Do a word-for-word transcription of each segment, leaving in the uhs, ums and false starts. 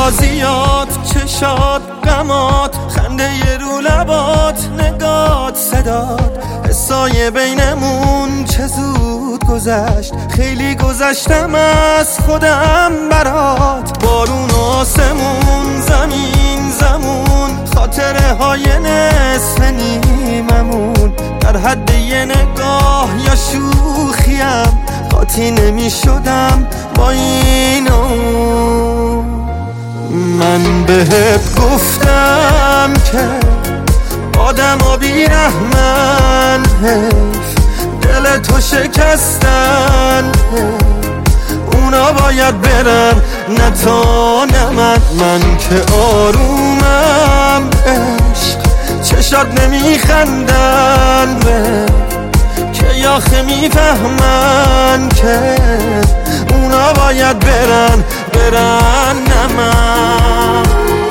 ریاضیات، چشات، غمات، خنده رو لبات، نگات، صدات، حسای بینمون چه زود گذشت. خیلی گذشتم از خودم برات. بارون آسمون، زمین زمون، خاطره های نصف نیممون، در حد یه نگاه یا شوخیم قاطی نمی شدم با این اون. من بهت گفتم که آدم بی رحمن، حیف دل تو شکستن، اونا باید برن نه تا نه من. من که آرومم عشق، چشات نمیخندن به که آخه میفهمن که اونا باید برن برن نه من.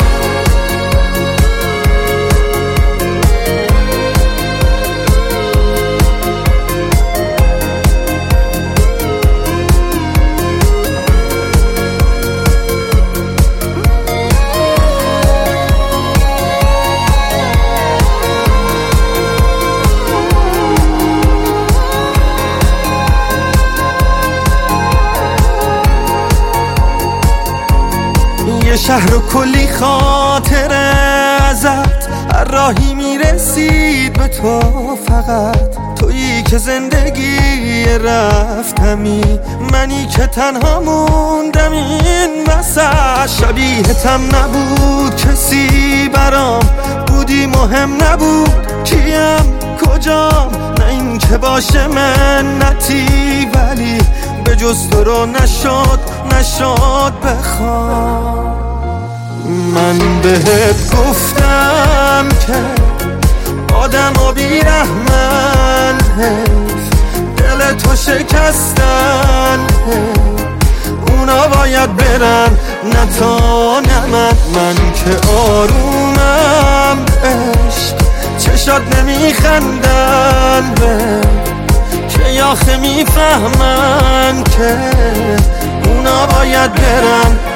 یه شهر و کلی خاطره ازت، هر راهی میرسید به تو فقط. تویی که زندگی رفتمی، منی که تنها موندم این وسط. شبیهتم نبود کسی برام، بودی مهم نبود کیم کجام. نه این که باشه منتی، ولی به جز تو رو نشد نشد بخوام. من بهت گفتم که آدم بی رحمن، حیف دل تو شکستن، اونا باید برن نه تا نه من. من که آرومم عشق، چشات نمیخندن به که آخه میفهمن که اونا باید برن